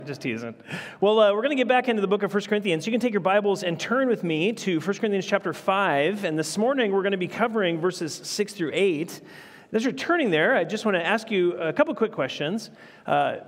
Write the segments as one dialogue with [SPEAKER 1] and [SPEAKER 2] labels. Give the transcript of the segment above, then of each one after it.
[SPEAKER 1] Just teasing. Well, we're going to get back into the book of 1 Corinthians. You can take your Bibles and turn with me to 1 Corinthians chapter 5. And this morning, we're going to be covering verses 6 through 8. As you're turning there, I just want to ask you a couple quick questions. I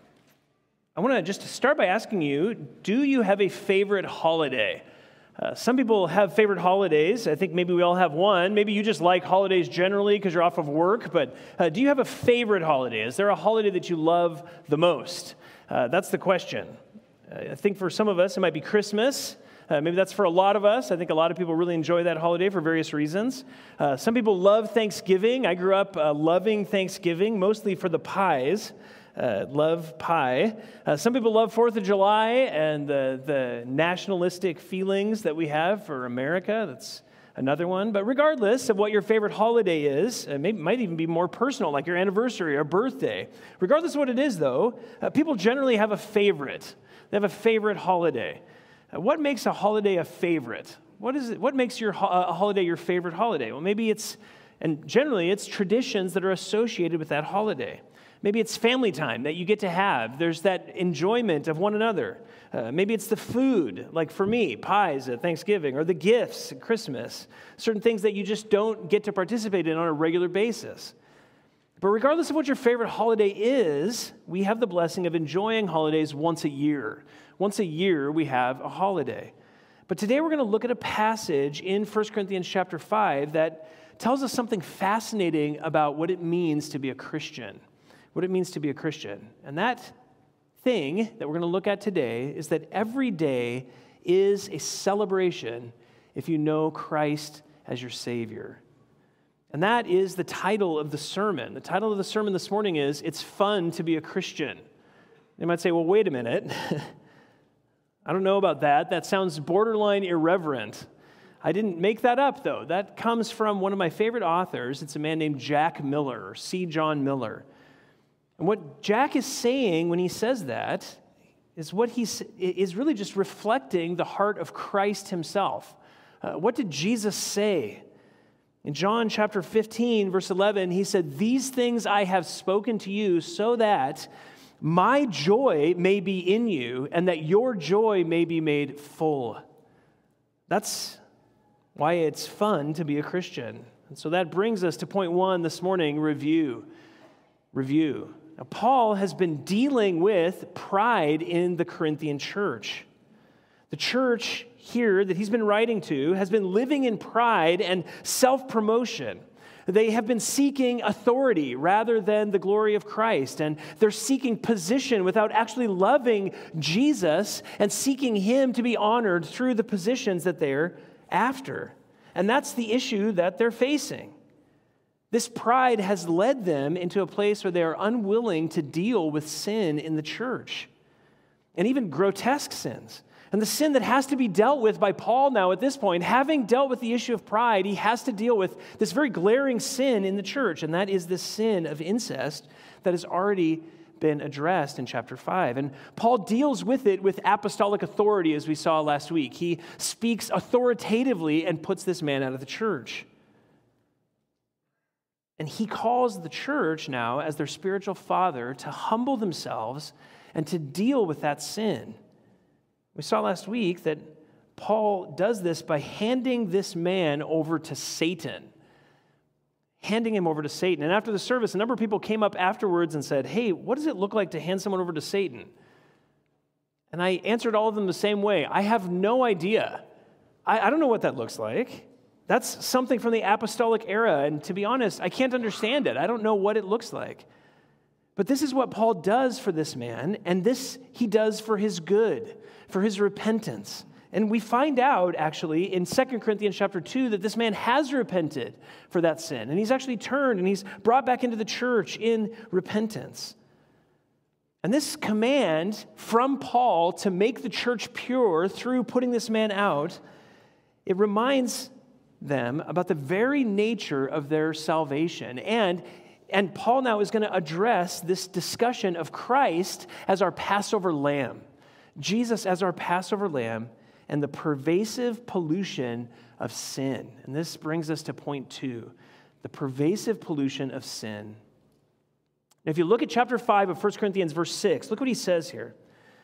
[SPEAKER 1] want to just start by asking you, do you have a favorite holiday? Some people have favorite holidays. I think maybe we all have one. Maybe you just like holidays generally because you're off of work. But do you have a favorite holiday? Is there a holiday that you love the most? That's the question. I think for some of us, it might be Christmas. Maybe that's for a lot of us. I think a lot of people really enjoy that holiday for various reasons. Some people love Thanksgiving. I grew up loving Thanksgiving, mostly for the pies. Love pie. Some people love 4th of July and the nationalistic feelings that we have for America. That's another one. But regardless of what your favorite holiday is, maybe it might even be more personal, like your anniversary or birthday. Regardless of what it is, though, people generally have a favorite. They have a favorite holiday. What makes a holiday a favorite? What makes a holiday your favorite holiday? Well, and generally it's traditions that are associated with that holiday. Maybe it's family time that you get to have. There's that enjoyment of one another. Maybe it's the food, like for me, pies at Thanksgiving, or the gifts at Christmas, certain things that you just don't get to participate in on a regular basis. But regardless of what your favorite holiday is, we have the blessing of enjoying holidays once a year. Once a year, we have a holiday. But today we're going to look at a passage in 1 Corinthians chapter 5 that tells us something fascinating about what it means to be a Christian. What it means to be a Christian. And that thing that we're going to look at today is that every day is a celebration if you know Christ as your Savior. And that is the title of the sermon. The title of the sermon this morning is, It's Fun to be a Christian. You might say, well, wait a minute. I don't know about that. That sounds borderline irreverent. I didn't make that up, though. That comes from one of my favorite authors. It's a man named Jack Miller, or C. John Miller. And what Jack is saying when he says that is is really just reflecting the heart of Christ himself. What did Jesus say? In John chapter 15, verse 11, he said, "These things I have spoken to you so that my joy may be in you and that your joy may be made full." That's why it's fun to be a Christian. And so that brings us to point one this morning, review. Now, Paul has been dealing with pride in the Corinthian church. The church here that he's been writing to has been living in pride and self-promotion. They have been seeking authority rather than the glory of Christ, and they're seeking position without actually loving Jesus and seeking him to be honored through the positions that they're after. And that's the issue that they're facing. This pride has led them into a place where they are unwilling to deal with sin in the church, and even grotesque sins. And the sin that has to be dealt with by Paul now at this point, having dealt with the issue of pride, he has to deal with this very glaring sin in the church, and that is the sin of incest that has already been addressed in chapter 5. And Paul deals with it with apostolic authority, as we saw last week. He speaks authoritatively and puts this man out of the church. And he calls the church now, as their spiritual father, to humble themselves and to deal with that sin. We saw last week that Paul does this by handing this man over to Satan. Handing him over to Satan. And after the service, a number of people came up afterwards and said, "Hey, what does it look like to hand someone over to Satan?" And I answered all of them the same way. I have no idea. I don't know what that looks like. That's something from the apostolic era, and to be honest, I can't understand it. I don't know what it looks like. But this is what Paul does for this man, and this he does for his good, for his repentance. And we find out, actually, in 2 Corinthians chapter 2, that this man has repented for that sin, and he's actually turned, and he's brought back into the church in repentance. And this command from Paul to make the church pure through putting this man out, it reminds them about the very nature of their salvation. And Paul now is going to address this discussion of Christ as our Passover lamb, Jesus as our Passover lamb, and the pervasive pollution of sin. And this brings us to point 2, the pervasive pollution of sin. Now, if you look at chapter 5 of 1 Corinthians, verse 6, look what he says here.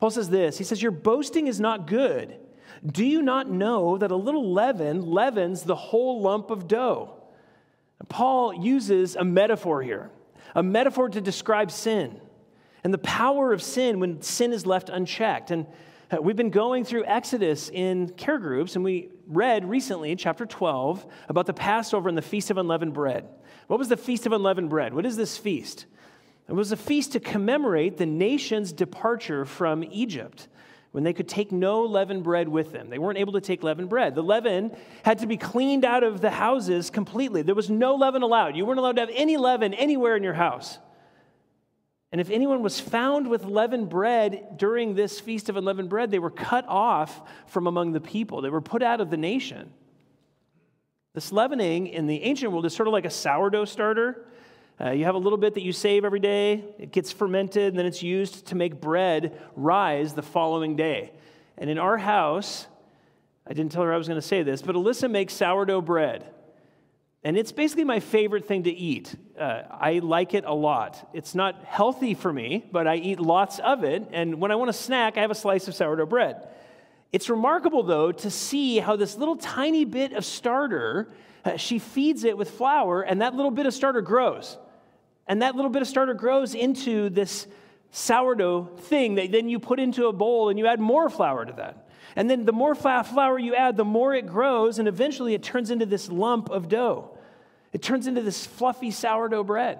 [SPEAKER 1] Paul says this. He says, your boasting is not good. Do you not know that a little leaven leavens the whole lump of dough? Paul uses a metaphor here, a metaphor to describe sin and the power of sin when sin is left unchecked. And we've been going through Exodus in care groups, and we read recently, chapter 12, about the Passover and the Feast of Unleavened Bread. What was the Feast of Unleavened Bread? What is this feast? It was a feast to commemorate the nation's departure from Egypt, when they could take no leavened bread with them. They weren't able to take leavened bread. The leaven had to be cleaned out of the houses completely. There was no leaven allowed. You weren't allowed to have any leaven anywhere in your house. And if anyone was found with leavened bread during this Feast of Unleavened Bread, they were cut off from among the people. They were put out of the nation. This leavening in the ancient world is sort of like a sourdough starter. You have a little bit that you save every day. It gets fermented, and then it's used to make bread rise the following day. And in our house, I didn't tell her I was going to say this, but Alyssa makes sourdough bread. And it's basically my favorite thing to eat. I like it a lot. It's not healthy for me, but I eat lots of it. And when I want a snack, I have a slice of sourdough bread. It's remarkable, though, to see how this little tiny bit of starter, she feeds it with flour, and that little bit of starter grows. And that little bit of starter grows into this sourdough thing that then you put into a bowl and you add more flour to that. And then the more flour you add, the more it grows, and eventually it turns into this lump of dough. It turns into this fluffy sourdough bread.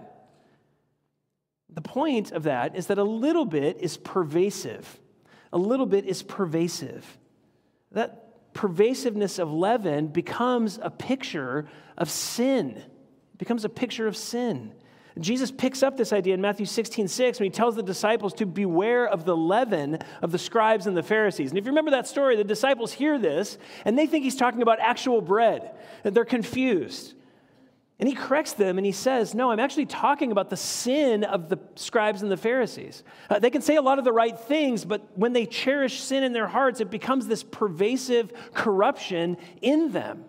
[SPEAKER 1] The point of that is that a little bit is pervasive. A little bit is pervasive. That pervasiveness of leaven becomes a picture of sin. It becomes a picture of sin. Jesus picks up this idea in Matthew 16:6 when he tells the disciples to beware of the leaven of the scribes and the Pharisees. And if you remember that story, the disciples hear this, and they think he's talking about actual bread, and they're confused. And he corrects them, and he says, no, I'm actually talking about the sin of the scribes and the Pharisees. They can say a lot of the right things, but when they cherish sin in their hearts, it becomes this pervasive corruption in them.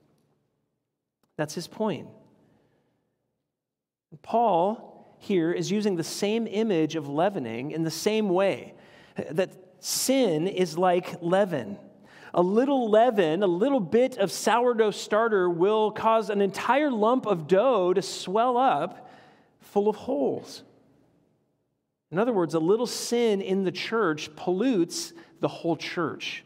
[SPEAKER 1] That's his point. Paul here is using the same image of leavening in the same way, that sin is like leaven. A little leaven, a little bit of sourdough starter will cause an entire lump of dough to swell up full of holes. In other words, a little sin in the church pollutes the whole church.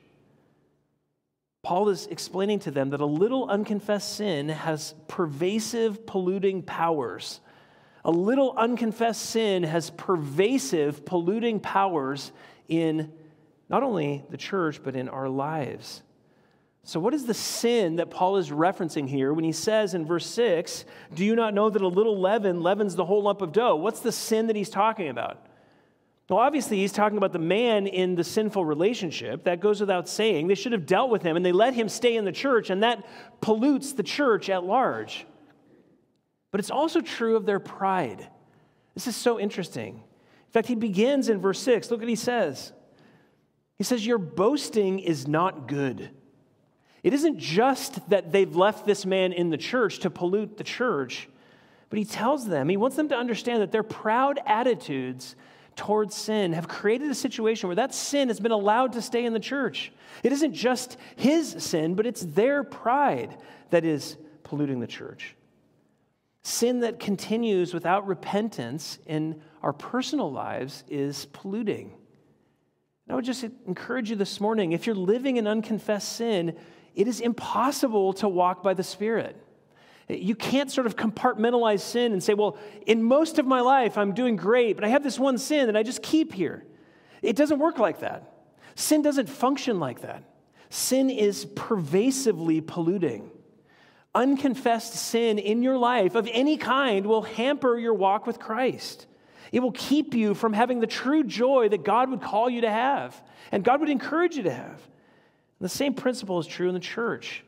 [SPEAKER 1] Paul is explaining to them that a little unconfessed sin has pervasive polluting powers. A little unconfessed sin has pervasive polluting powers in not only the church, but in our lives. So what is the sin that Paul is referencing here when he says in verse 6, do you not know that a little leaven leavens the whole lump of dough? What's the sin that he's talking about? Well, obviously, he's talking about the man in the sinful relationship. That goes without saying. They should have dealt with him, and they let him stay in the church, and that pollutes the church at large. But it's also true of their pride. This is so interesting. In fact, he begins in verse 6. Look what he says. He says, your boasting is not good. It isn't just that they've left this man in the church to pollute the church, but he tells them, he wants them to understand that their proud attitudes towards sin have created a situation where that sin has been allowed to stay in the church. It isn't just his sin, but it's their pride that is polluting the church. Sin that continues without repentance in our personal lives is polluting. And I would just encourage you this morning, if you're living in unconfessed sin, it is impossible to walk by the Spirit. You can't sort of compartmentalize sin and say, well, in most of my life, I'm doing great, but I have this one sin that I just keep here. It doesn't work like that. Sin doesn't function like that. Sin is pervasively polluting. Unconfessed sin in your life of any kind will hamper your walk with Christ. It will keep you from having the true joy that God would call you to have, and God would encourage you to have. And the same principle is true in the church.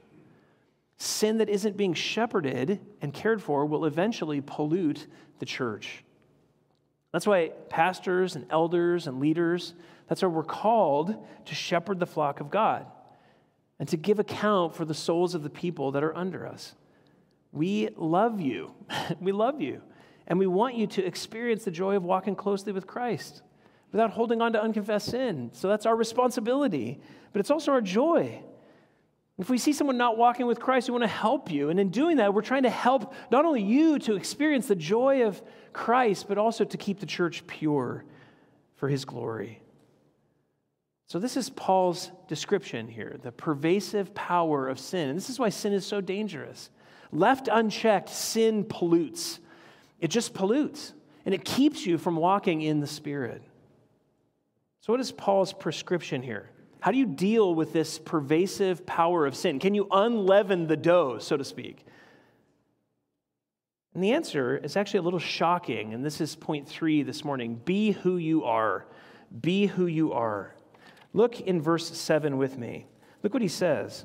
[SPEAKER 1] Sin that isn't being shepherded and cared for will eventually pollute the church. That's why pastors and elders and leaders, that's why we're called to shepherd the flock of God and to give account for the souls of the people that are under us. We love you. We love you. And we want you to experience the joy of walking closely with Christ. without holding on to unconfessed sin. So that's our responsibility, but it's also our joy. If we see someone not walking with Christ, we want to help you. And in doing that, we're trying to help not only you to experience the joy of Christ, but also to keep the church pure for his glory. So this is Paul's description here, the pervasive power of sin. And this is why sin is so dangerous. Left unchecked, sin pollutes. It just pollutes. And it keeps you from walking in the Spirit. So what is Paul's prescription here? How do you deal with this pervasive power of sin? Can you unleaven the dough, so to speak? And the answer is actually a little shocking, and this is point 3 this morning. Be who you are. Be who you are. Look in verse 7 with me. Look what he says.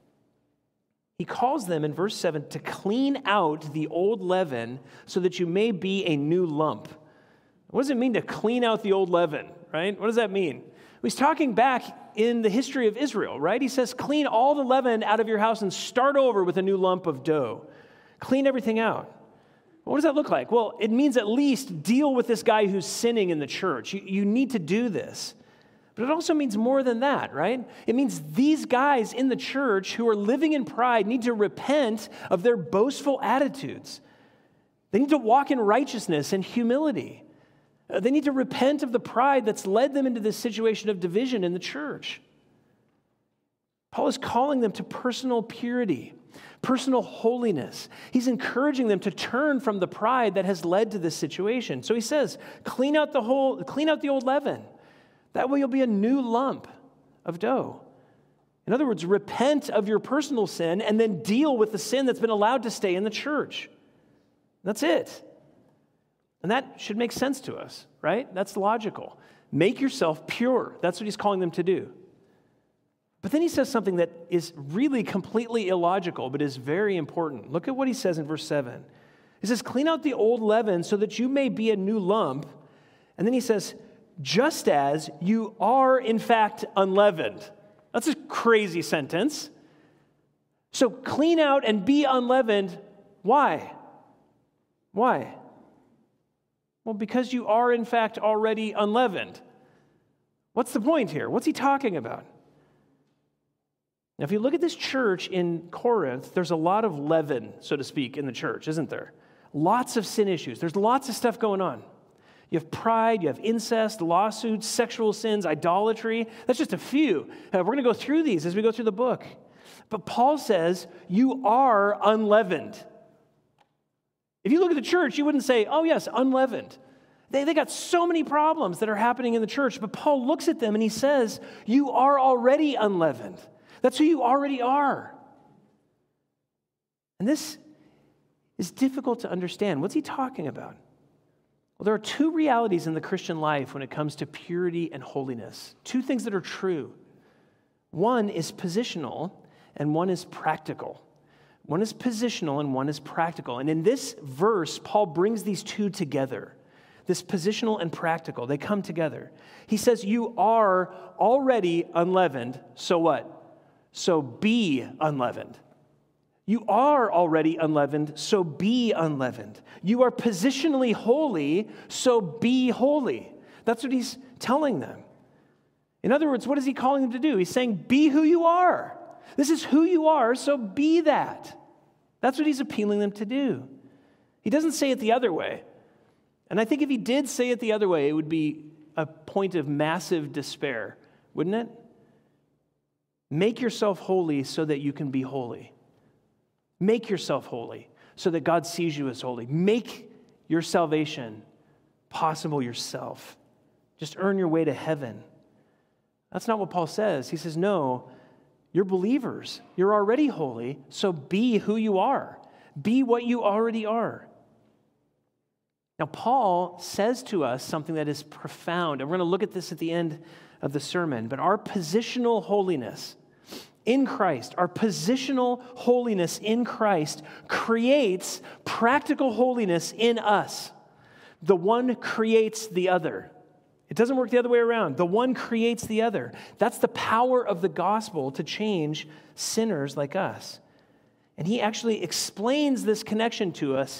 [SPEAKER 1] He calls them in verse 7 to clean out the old leaven so that you may be a new lump. What does it mean to clean out the old leaven, right? What does that mean? He's talking back in the history of Israel, right? He says, clean all the leaven out of your house and start over with a new lump of dough. Clean everything out. What does that look like? Well, it means at least deal with this guy who's sinning in the church. You need to do this. But it also means more than that, right? It means these guys in the church who are living in pride need to repent of their boastful attitudes. They need to walk in righteousness and humility. They need to repent of the pride that's led them into this situation of division in the church. Paul is calling them to personal purity, personal holiness. He's encouraging them to turn from the pride that has led to this situation. So he says, clean out the old leaven. That way you'll be a new lump of dough. In other words, repent of your personal sin and then deal with the sin that's been allowed to stay in the church. That's it. And that should make sense to us, right? That's logical. Make yourself pure. That's what he's calling them to do. But then he says something that is really completely illogical, but is very important. Look at what he says in verse 7. He says, clean out the old leaven so that you may be a new lump. And then he says, just as you are in fact unleavened. That's a crazy sentence. So clean out and be unleavened. Why? Why? Well, because you are in fact already unleavened. What's the point here? What's he talking about? Now, if you look at this church in Corinth, there's a lot of leaven, so to speak, in the church, isn't there? Lots of sin issues. There's lots of stuff going on. You have pride, you have incest, lawsuits, sexual sins, idolatry. That's just a few. We're going to go through these as we go through the book. But Paul says, you are unleavened. If you look at the church, you wouldn't say, oh yes, unleavened. They got so many problems that are happening in the church. But Paul looks at them and he says, you are already unleavened. That's who you already are. And this is difficult to understand. What's he talking about? Well, there are two realities in the Christian life when it comes to purity and holiness. Two things that are true. One is positional and one is practical. One is positional and one is practical. And in this verse, Paul brings these two together. This positional and practical, they come together. He says, you are already unleavened, so what? So be unleavened. You are already unleavened, so be unleavened. You are positionally holy, so be holy. That's what he's telling them. In other words, what is he calling them to do? He's saying, be who you are. This is who you are, so be that. That's what he's appealing them to do. He doesn't say it the other way. And I think if he did say it the other way, it would be a point of massive despair, wouldn't it? Make yourself holy so that you can be holy. Make yourself holy so that God sees you as holy. Make your salvation possible yourself. Just earn your way to heaven. That's not what Paul says. He says, no, you're believers. You're already holy, so be who you are. Be what you already are. Now, Paul says to us something that is profound, and we're going to look at this at the end of the sermon, but our positional holiness in Christ, our positional holiness in Christ creates practical holiness in us. The one creates the other. It doesn't work the other way around. The one creates the other. That's the power of the gospel to change sinners like us. And he actually explains this connection to us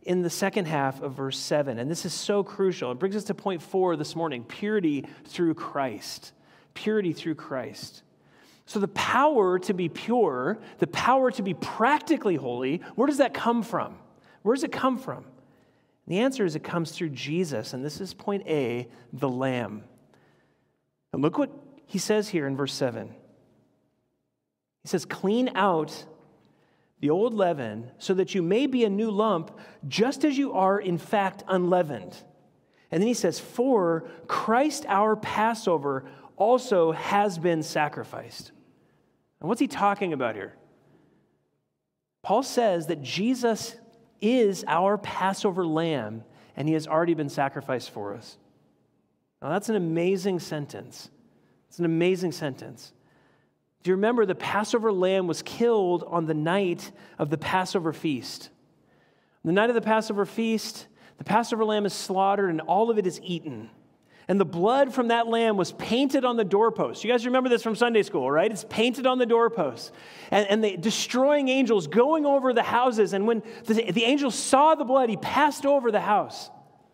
[SPEAKER 1] in the second half of verse 7. And this is so crucial. It brings us to point 4 this morning, purity through Christ. Purity through Christ. So the power to be pure, the power to be practically holy, where does that come from? Where does it come from? The answer is it comes through Jesus. And this is point A, the Lamb. And look what he says here in verse 7. He says, clean out the old leaven so that you may be a new lump, just as you are in fact unleavened. And then he says, for Christ our Passover also has been sacrificed. And what's he talking about here? Paul says that Jesus is our Passover lamb, and he has already been sacrificed for us. Now that's an amazing sentence. It's an amazing sentence. Do you remember the Passover lamb was killed on the night of the Passover feast? On the night of the Passover feast, the Passover lamb is slaughtered and all of it is eaten. And the blood from that lamb was painted on the doorpost. You guys remember this from Sunday school, right? It's painted on the doorpost. And the destroying angels going over the houses. And when the angel saw the blood, he passed over the house.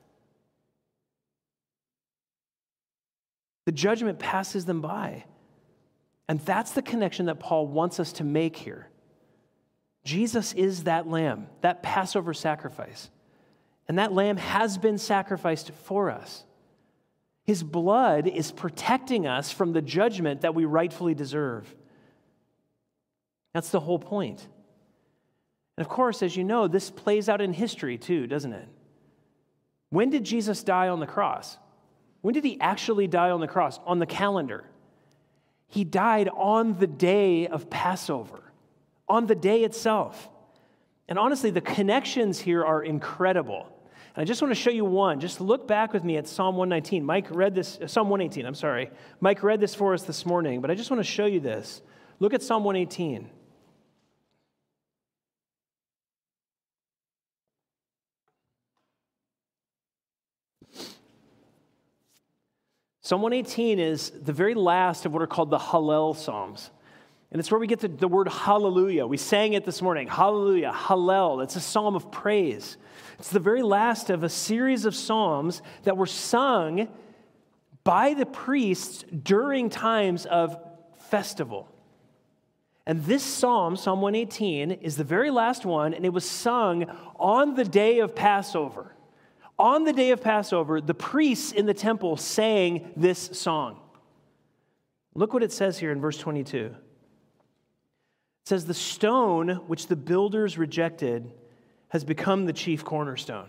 [SPEAKER 1] The judgment passes them by. And that's the connection that Paul wants us to make here. Jesus is that lamb, that Passover sacrifice. And that lamb has been sacrificed for us. His blood is protecting us from the judgment that we rightfully deserve. That's the whole point. And of course, as you know, this plays out in history too, doesn't it? When did Jesus die on the cross? When did he actually die on the cross? On the calendar. He died on the day of Passover, on the day itself. And honestly, the connections here are incredible. And I just want to show you one. Just look back with me at Psalm 119. Psalm 118, I'm sorry. Mike read this for us this morning, but I just want to show you this. Look at Psalm 118. Psalm 118 is the very last of what are called the Hallel Psalms. And it's where we get the word hallelujah. We sang it this morning. Hallelujah, Hallel. It's a psalm of praise. It's the very last of a series of psalms that were sung by the priests during times of festival. And this psalm, Psalm 118, is the very last one, and it was sung on the day of Passover. On the day of Passover, the priests in the temple sang this song. Look what it says here in verse 22. It says, the stone which the builders rejected has become the chief cornerstone.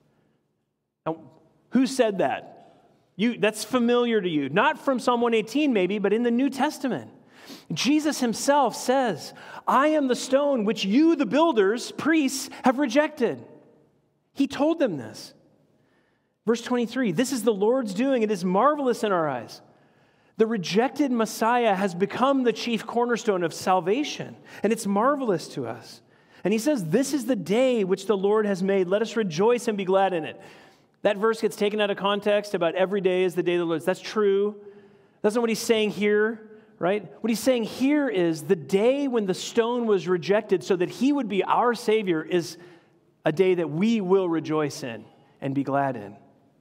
[SPEAKER 1] Now, who said that? That's familiar to you. Not from Psalm 118 maybe, but in the New Testament. Jesus himself says, I am the stone which you, the builders, priests, have rejected. He told them this. Verse 23, this is the Lord's doing. It is marvelous in our eyes. The rejected Messiah has become the chief cornerstone of salvation, and it's marvelous to us. And he says, this is the day which the Lord has made. Let us rejoice and be glad in it. That verse gets taken out of context about every day is the day of the Lord. That's true. That's not what he's saying here, right? What he's saying here is the day when the stone was rejected so that he would be our Savior is a day that we will rejoice in and be glad in.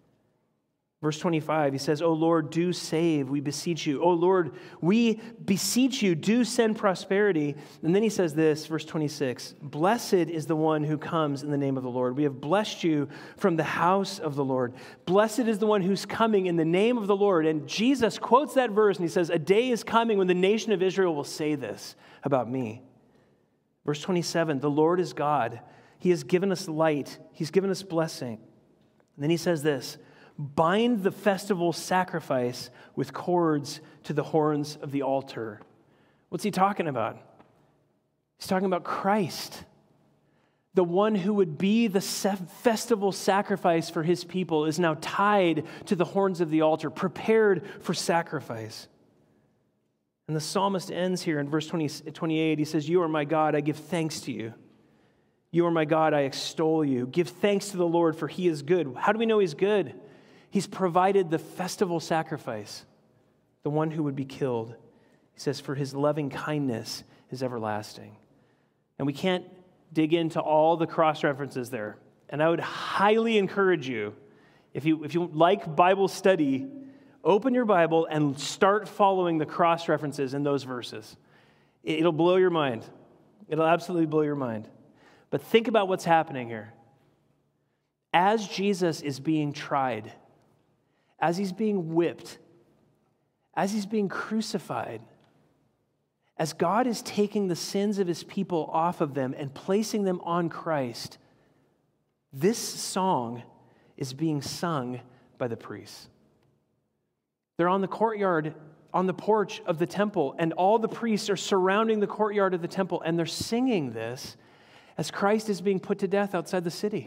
[SPEAKER 1] Verse 25, he says, O Lord, do save, we beseech you. O Lord, we beseech you, do send prosperity. And then he says this, verse 26, blessed is the one who comes in the name of the Lord. We have blessed you from the house of the Lord. Blessed is the one who's coming in the name of the Lord. And Jesus quotes that verse and he says, a day is coming when the nation of Israel will say this about me. Verse 27, the Lord is God. He has given us light. He's given us blessing. And then he says this, bind the festival sacrifice with cords to the horns of the altar. What's he talking about? He's talking about Christ, the one who would be the festival sacrifice for his people is now tied to the horns of the altar, prepared for sacrifice. And the psalmist ends here in verse 28. He says, you are my God, I give thanks to you. You are my God, I extol you. Give thanks to the Lord, for he is good. How do we know he's good? He's provided the festival sacrifice, the one who would be killed. He says, for his loving kindness is everlasting. And we can't dig into all the cross references there. And I would highly encourage you, if you like Bible study, open your Bible and start following the cross references in those verses. It'll blow your mind. It'll absolutely blow your mind. But think about what's happening here. As Jesus is being tried, as he's being whipped, as he's being crucified, as God is taking the sins of his people off of them and placing them on Christ, this song is being sung by the priests. They're on the courtyard, on the porch of the temple, and all the priests are surrounding the courtyard of the temple, and they're singing this as Christ is being put to death outside the city.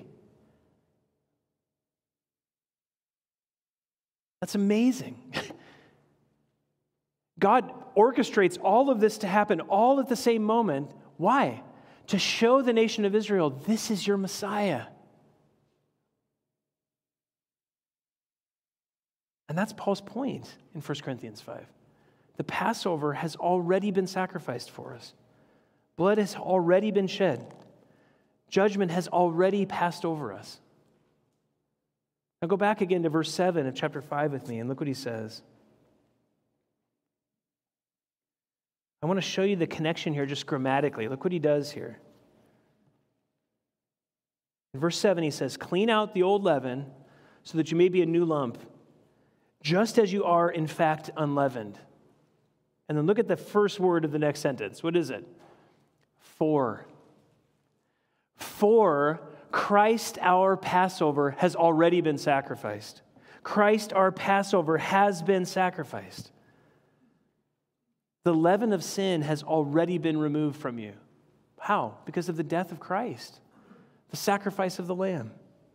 [SPEAKER 1] That's amazing. God orchestrates all of this to happen all at the same moment. Why? To show the nation of Israel, this is your Messiah. And that's Paul's point in 1 Corinthians 5. The Passover has already been sacrificed for us. Blood has already been shed. Judgment has already passed over us. Now go back again to verse 7 of chapter 5 with me and look what he says. I want to show you the connection here just grammatically. Look what he does here. In verse 7 he says, "Clean out the old leaven so that you may be a new lump, just as you are in fact unleavened." And then look at the first word of the next sentence. What is it? For. For Christ our Passover has already been sacrificed. Christ our Passover has been sacrificed. The leaven of sin has already been removed from you. How? Because of the death of Christ, the sacrifice of the Lamb.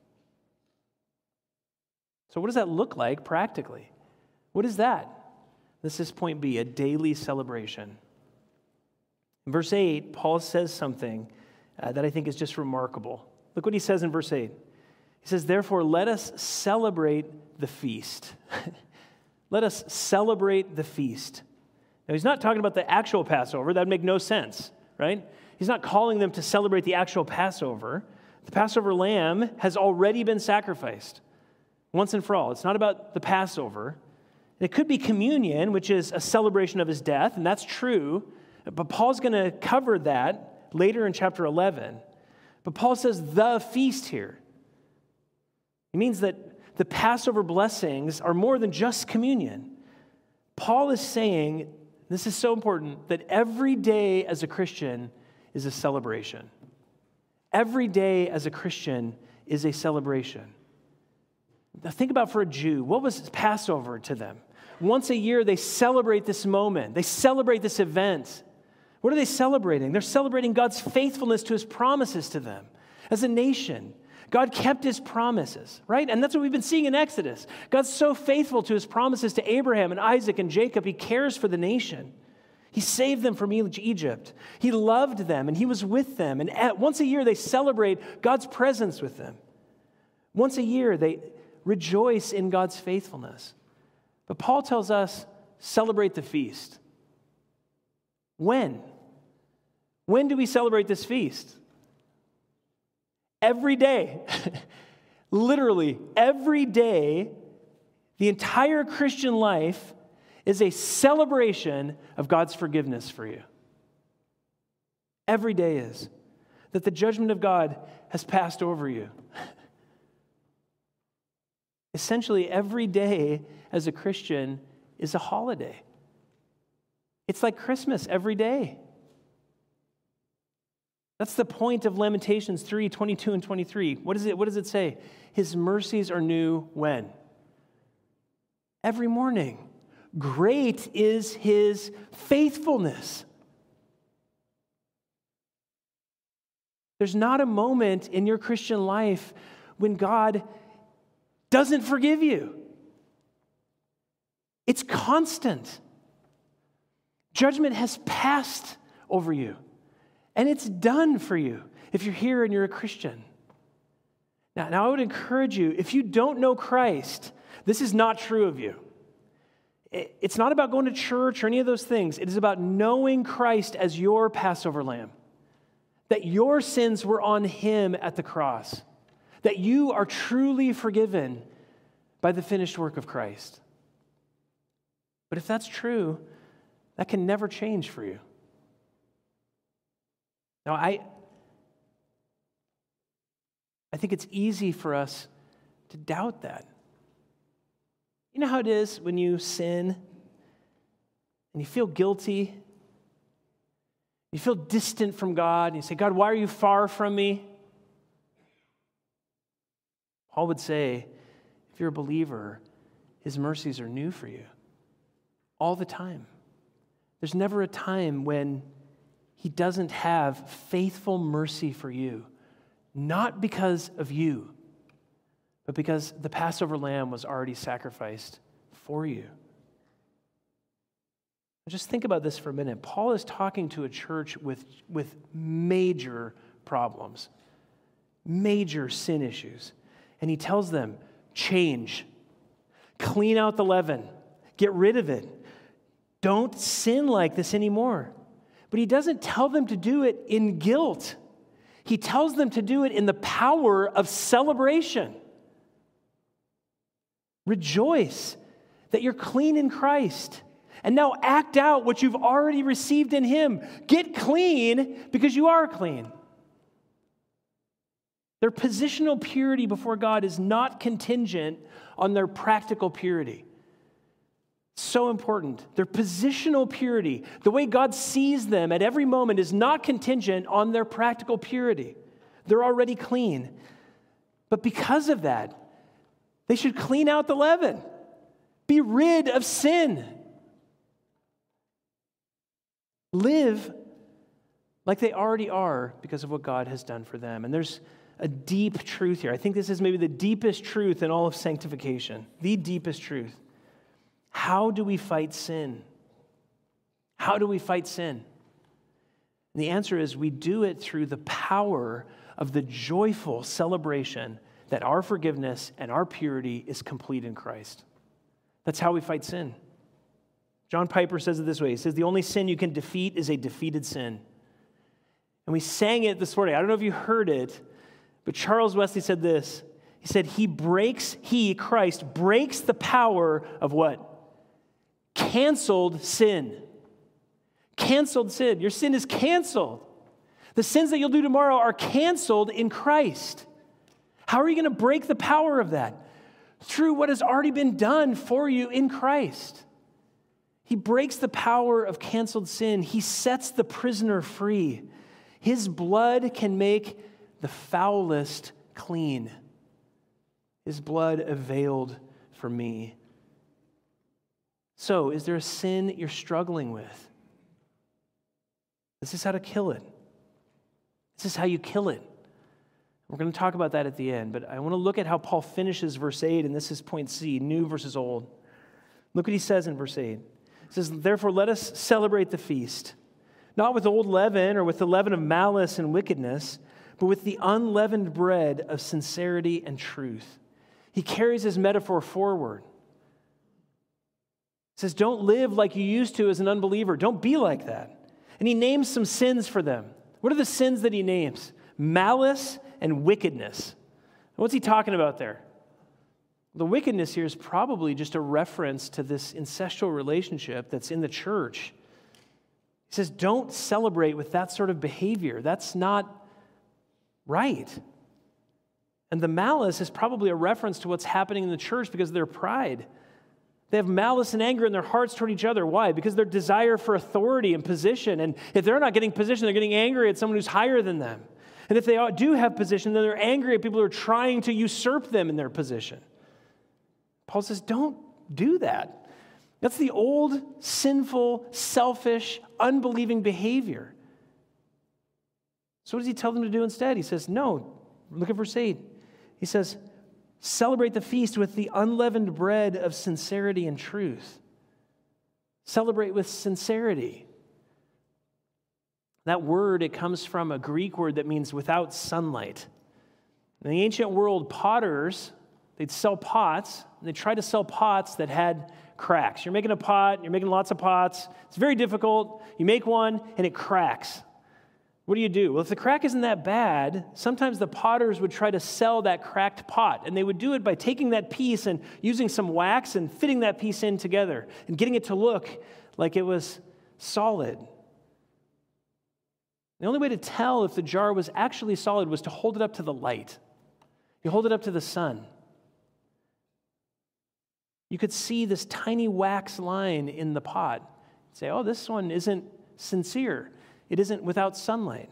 [SPEAKER 1] So what does that look like practically? What is that? This is point B, a daily celebration. In verse 8, Paul says something that I think is just remarkable. Look what he says in verse 8. He says, "Therefore, let us celebrate the feast." Let us celebrate the feast. Now, he's not talking about the actual Passover. That would make no sense, right? He's not calling them to celebrate the actual Passover. The Passover lamb has already been sacrificed once and for all. It's not about the Passover. It could be communion, which is a celebration of his death, and that's true. But Paul's going to cover that later in chapter 11. But Paul says the feast here. It means that the Passover blessings are more than just communion. Paul is saying, this is so important, that every day as a Christian is a celebration. Every day as a Christian is a celebration. Now think about for a Jew, what was Passover to them? Once a year they celebrate this moment. They celebrate this event. What are they celebrating? They're celebrating God's faithfulness to his promises to them. As a nation, God kept his promises, right? And that's what we've been seeing in Exodus. God's so faithful to his promises to Abraham and Isaac and Jacob. He cares for the nation. He saved them from Egypt. He loved them and he was with them. And once a year they celebrate God's presence with them. Once a year they rejoice in God's faithfulness. But Paul tells us, celebrate the feast. When? When do we celebrate this feast? Every day. Literally, every day, the entire Christian life is a celebration of God's forgiveness for you. Every day is. That the judgment of God has passed over you. Essentially, every day as a Christian is a holiday. It's like Christmas every day. That's the point of Lamentations 3, 22 and 23. What does it say? His mercies are new when? Every morning. Great is his faithfulness. There's not a moment in your Christian life when God doesn't forgive you. It's constant. Judgment has passed over you. And it's done for you if you're here and you're a Christian. Now I would encourage you, if you don't know Christ, this is not true of you. It's not about going to church or any of those things. It is about knowing Christ as your Passover lamb. That your sins were on him at the cross. that you are truly forgiven by the finished work of Christ. But if that's true, that can never change for you. Now, I think it's easy for us to doubt that. You know how it is when you sin and you feel guilty, you feel distant from God, and you say, God, why are you far from me? Paul would say, if you're a believer, his mercies are new for you all the time. There's never a time when he doesn't have faithful mercy for you, not because of you, but because the Passover lamb was already sacrificed for you. Just think about this for a minute. Paul is talking to a church with major problems, major sin issues. And he tells them, change, clean out the leaven, get rid of it. Don't sin like this anymore. But he doesn't tell them to do it in guilt. He tells them to do it in the power of celebration. Rejoice that you're clean in Christ. And now act out what you've already received in him. Get clean because you are clean. Their positional purity before God is not contingent on their practical purity. So important. Their positional purity, the way God sees them at every moment, is not contingent on their practical purity. They're already clean. But because of that, they should clean out the leaven. Be rid of sin. Live like they already are because of what God has done for them. And there's a deep truth here. I think this is maybe the deepest truth in all of sanctification. The deepest truth. How do we fight sin? How do we fight sin? And the answer is we do it through the power of the joyful celebration that our forgiveness and our purity is complete in Christ. That's how we fight sin. John Piper says it this way. He says, the only sin you can defeat is a defeated sin. And we sang it this morning. I don't know if you heard it, but Charles Wesley said this. He said, Christ, breaks the power of what? Canceled sin. Canceled sin. Your sin is canceled. The sins that you'll do tomorrow are canceled in Christ. How are you going to break the power of that? Through what has already been done for you in Christ. He breaks the power of canceled sin. He sets the prisoner free. His blood can make the foulest clean. His blood availed for me. So, is there a sin you're struggling with? This is how to kill it. This is how you kill it. We're going to talk about that at the end, but I want to look at how Paul finishes verse 8, and this is point C, new versus old. Look what he says in verse 8. It says, therefore, let us celebrate the feast, not with old leaven or with the leaven of malice and wickedness, but with the unleavened bread of sincerity and truth. He carries his metaphor forward. He says, don't live like you used to as an unbeliever. Don't be like that. And he names some sins for them. What are the sins that he names? Malice and wickedness. What's he talking about there? The wickedness here is probably just a reference to this incestual relationship that's in the church. He says, don't celebrate with that sort of behavior. That's not right. And the malice is probably a reference to what's happening in the church because of their pride. They have malice and anger in their hearts toward each other. Why? Because their desire for authority and position. And if they're not getting position, they're getting angry at someone who's higher than them. And if they do have position, then they're angry at people who are trying to usurp them in their position. Paul says, don't do that. That's the old, sinful, selfish, unbelieving behavior. So what does he tell them to do instead? He says, no. Look at verse 8. He says, celebrate the feast with the unleavened bread of sincerity and truth. Celebrate with sincerity. That word, it comes from a Greek word that means without sunlight. In the ancient world, potters, they'd sell pots, and they tried to sell pots that had cracks. You're making a pot, you're making lots of pots. It's very difficult. You make one, and it cracks. What do? Well, if the crack isn't that bad, sometimes the potters would try to sell that cracked pot, and they would do it by taking that piece and using some wax and fitting that piece in together and getting it to look like it was solid. The only way to tell if the jar was actually solid was to hold it up to the light. You hold it up to the sun. You could see this tiny wax line in the pot. You'd say, oh, this one isn't sincere. It isn't without sunlight.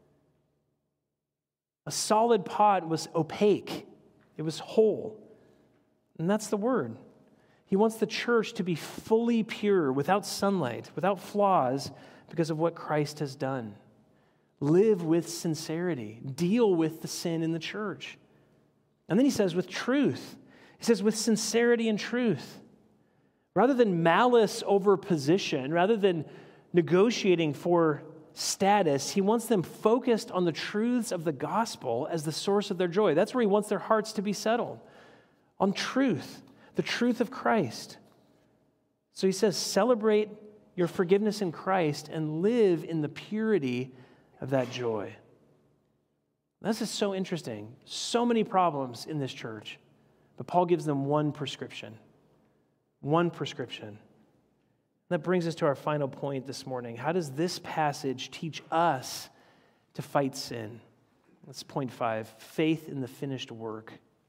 [SPEAKER 1] A solid pot was opaque. It was whole. And that's the word. He wants the church to be fully pure, without sunlight, without flaws, because of what Christ has done. Live with sincerity. Deal with the sin in the church. And then he says, with truth. He says, with sincerity and truth. Rather than malice over position, rather than negotiating for status, he wants them focused on the truths of the gospel as the source of their joy. That's where he wants their hearts to be settled. On truth, the truth of Christ. So he says, celebrate your forgiveness in Christ and live in the purity of that joy. This is so interesting. So many problems in this church, but Paul gives them one prescription. One prescription. That brings us to our final point this morning. How does this passage teach us to fight sin? That's point 5. Faith in the finished work.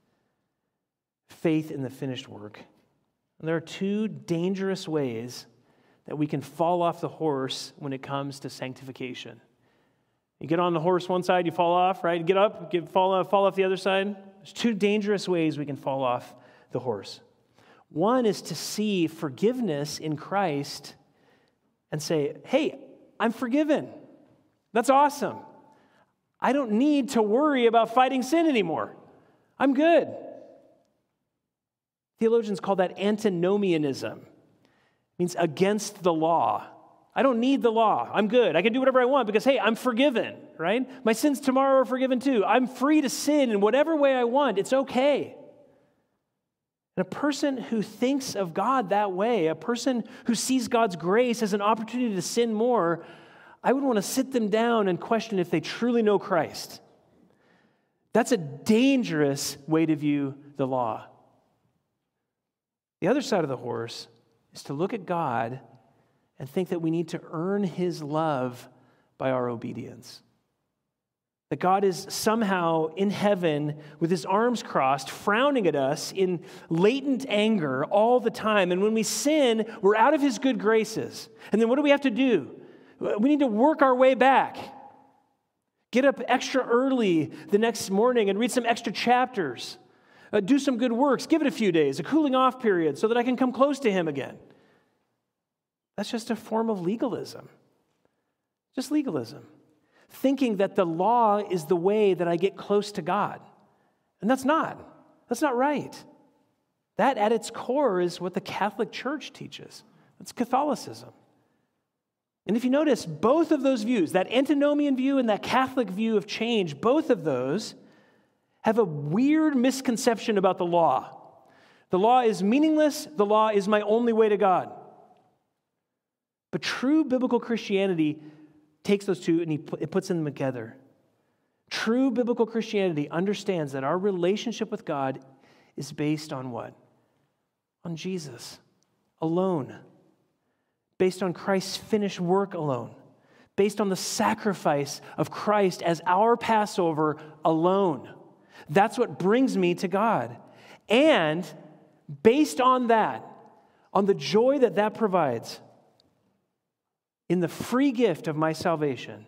[SPEAKER 1] Faith in the finished work. And there are 2 dangerous ways that we can fall off the horse when it comes to sanctification. You get on the horse one side, you fall off, right? You get up, fall off the other side. There's 2 dangerous ways we can fall off the horse. One is to see forgiveness in Christ and say, hey, I'm forgiven. That's awesome. I don't need to worry about fighting sin anymore. I'm good. Theologians call that antinomianism. It means against the law. I don't need the law. I'm good. I can do whatever I want because, hey, I'm forgiven, right? My sins tomorrow are forgiven too. I'm free to sin in whatever way I want. It's okay. And a person who thinks of God that way, a person who sees God's grace as an opportunity to sin more, I would want to sit them down and question if they truly know Christ. That's a dangerous way to view the law. The other side of the horse is to look at God and think that we need to earn his love by our obedience. That God is somehow in heaven with his arms crossed, frowning at us in latent anger all the time. And when we sin, we're out of his good graces. And then what do we have to do? We need to work our way back. Get up extra early the next morning and read some extra chapters. Do some good works. Give it a few days, a cooling off period, so that I can come close to him again. That's just a form of legalism. Just legalism. Thinking that the law is the way that I get close to God. And that's not. That's not right. That at its core is what the Catholic Church teaches. That's Catholicism. And if you notice, both of those views, that antinomian view and that Catholic view of change, both of those have a weird misconception about the law. The law is meaningless. The law is my only way to God. But true biblical Christianity takes those two and it puts them together. True biblical Christianity understands that our relationship with God is based on what? On Jesus alone. Based on Christ's finished work alone. Based on the sacrifice of Christ as our Passover alone. That's what brings me to God. And based on that, on the joy that that provides, in the free gift of my salvation,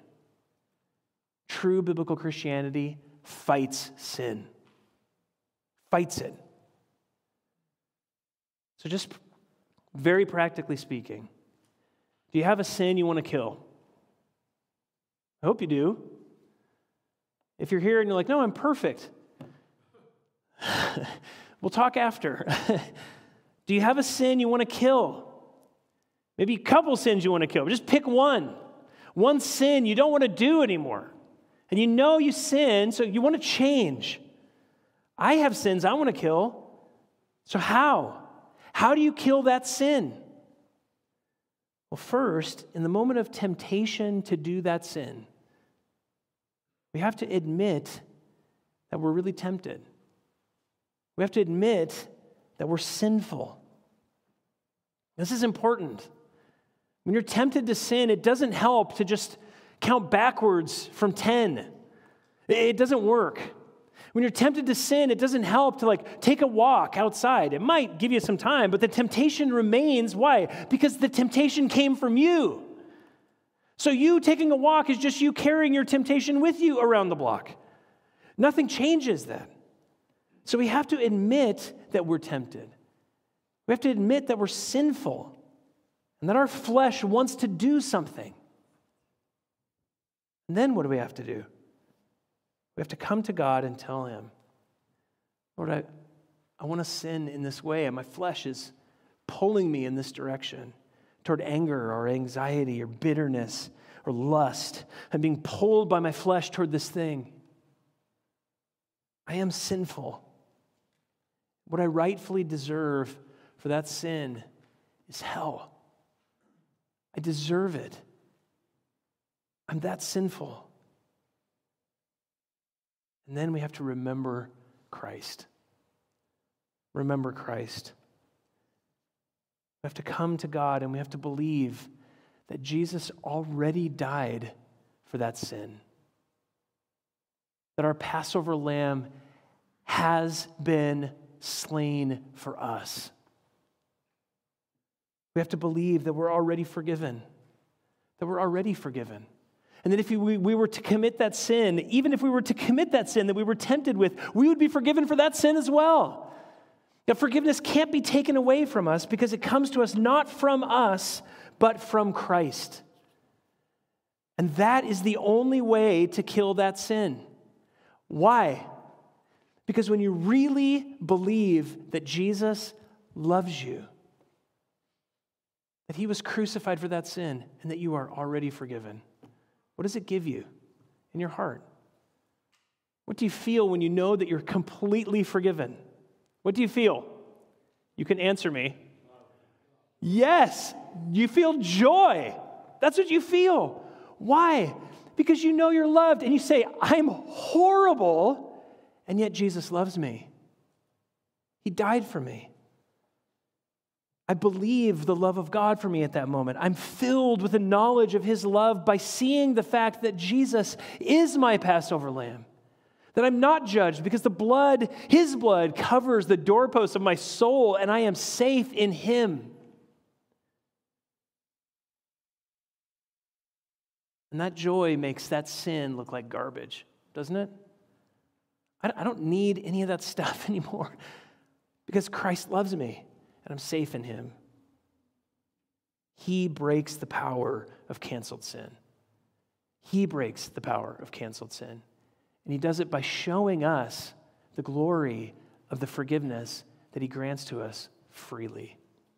[SPEAKER 1] true biblical Christianity fights sin. Fights it. So just very practically speaking, do you have a sin you want to kill? I hope you do. If you're here and you're like, no, I'm perfect. We'll talk after. Do you have a sin you want to kill? Maybe a couple sins you want to kill. But just pick one. One sin you don't want to do anymore. And you know you sin, so you want to change. I have sins I want to kill. So how? How do you kill that sin? Well, first, in the moment of temptation to do that sin, We have to admit that we're really tempted. We have to admit that we're sinful. This is important. When you're tempted to sin, it doesn't help to just count backwards from 10. It doesn't work. When you're tempted to sin, it doesn't help to take a walk outside. It might give you some time, but the temptation remains. Why? Because the temptation came from you. So you taking a walk is just you carrying your temptation with you around the block. Nothing changes that. So we have to admit that we're tempted. We have to admit that we're sinful and that our flesh wants to do something. And then what do we have to do? We have to come to God and tell him, Lord, I want to sin in this way, and my flesh is pulling me in this direction toward anger or anxiety or bitterness or lust. I'm being pulled by my flesh toward this thing. I am sinful. What I rightfully deserve for that sin is hell. I deserve it. I'm that sinful. And then we have to remember Christ. Remember Christ. We have to come to God and we have to believe that Jesus already died for that sin. That our Passover lamb has been slain for us. We have to believe that we're already forgiven. That we're already forgiven. And that if we were to commit that sin, even if we were to commit that sin that we were tempted with, we would be forgiven for that sin as well. That forgiveness can't be taken away from us because it comes to us not from us, but from Christ. And that is the only way to kill that sin. Why? Because when you really believe that Jesus loves you, that he was crucified for that sin, and that you are already forgiven, what does it give you in your heart? What do you feel when you know that you're completely forgiven? What do you feel? You can answer me. Yes, you feel joy. That's what you feel. Why? Because you know you're loved, and you say, I'm horrible, and yet Jesus loves me. He died for me. I believe the love of God for me at that moment. I'm filled with the knowledge of his love by seeing the fact that Jesus is my Passover lamb. That I'm not judged because his blood covers the doorposts of my soul and I am safe in him. And that joy makes that sin look like garbage, doesn't it? I don't need any of that stuff anymore because Christ loves me. And I'm safe in him. He breaks the power of canceled sin. He breaks the power of canceled sin. And he does it by showing us the glory of the forgiveness that he grants to us freely.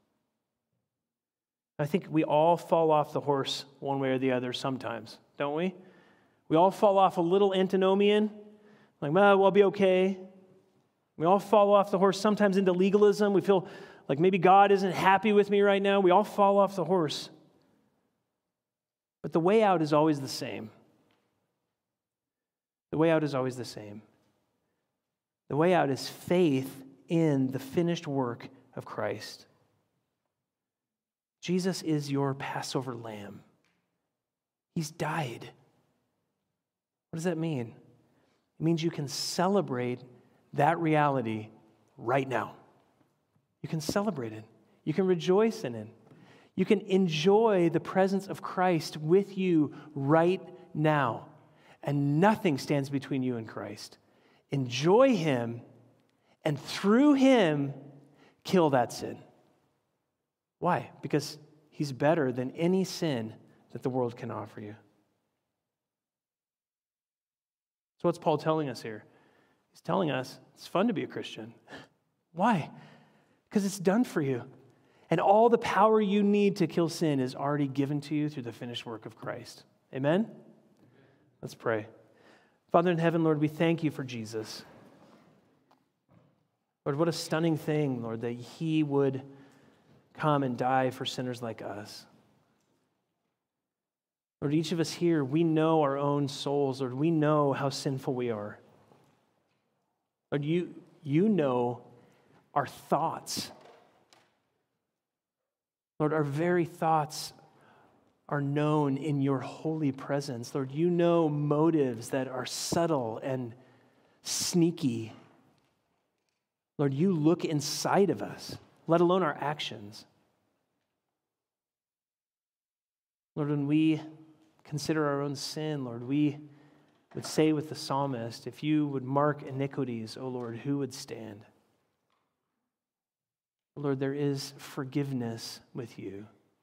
[SPEAKER 1] I think we all fall off the horse one way or the other sometimes, don't we? We all fall off a little antinomian, like, well, I'll be okay. We all fall off the horse sometimes into legalism. We feel like maybe God isn't happy with me right now. We all fall off the horse. But the way out is always the same. The way out is always the same. The way out is faith in the finished work of Christ. Jesus is your Passover lamb. He's died. What does that mean? It means you can celebrate that reality right now. You can celebrate it. You can rejoice in it. You can enjoy the presence of Christ with you right now. And nothing stands between you and Christ. Enjoy him, and through him, kill that sin. Why? Because he's better than any sin that the world can offer you. So what's Paul telling us here? He's telling us it's fun to be a Christian. Why? Because it's done for you. And all the power you need to kill sin is already given to you through the finished work of Christ. Amen? Let's pray. Father in heaven, Lord, we thank you for Jesus. Lord, what a stunning thing, Lord, that he would come and die for sinners like us. Lord, each of us here, we know our own souls. Lord, we know how sinful we are. Lord, you know our thoughts. Lord, our very thoughts are known in your holy presence. Lord, you know motives that are subtle and sneaky. Lord, you look inside of us, let alone our actions. Lord, when we consider our own sin, Lord, we would say with the psalmist, if you would mark iniquities, O Lord, who would stand? Lord, there is forgiveness with you.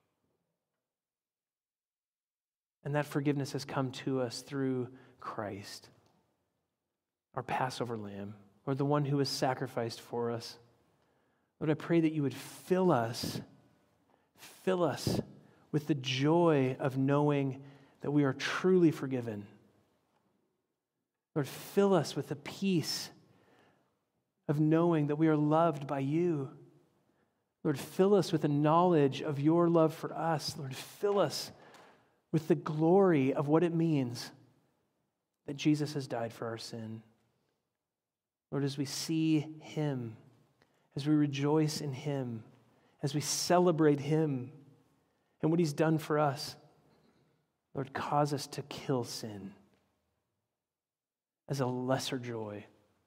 [SPEAKER 1] And that forgiveness has come to us through Christ, our Passover lamb, or the one who was sacrificed for us. Lord, I pray that you would fill us with the joy of knowing that we are truly forgiven. Lord, fill us with the peace of knowing that we are loved by you. Lord, fill us with the knowledge of your love for us. Lord, fill us with the glory of what it means that Jesus has died for our sin. Lord, as we see him, as we rejoice in him, as we celebrate him and what he's done for us, Lord, cause us to kill sin as a lesser joy,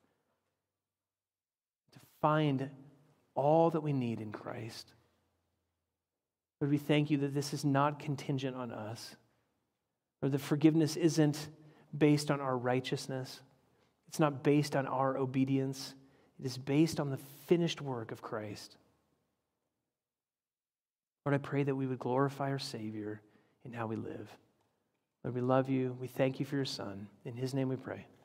[SPEAKER 1] to find all that we need in Christ. Lord, we thank you that this is not contingent on us. Lord, the forgiveness isn't based on our righteousness. It's not based on our obedience. It is based on the finished work of Christ. Lord, I pray that we would glorify our Savior in how we live. Lord, we love you. We thank you for your Son. In his name we pray.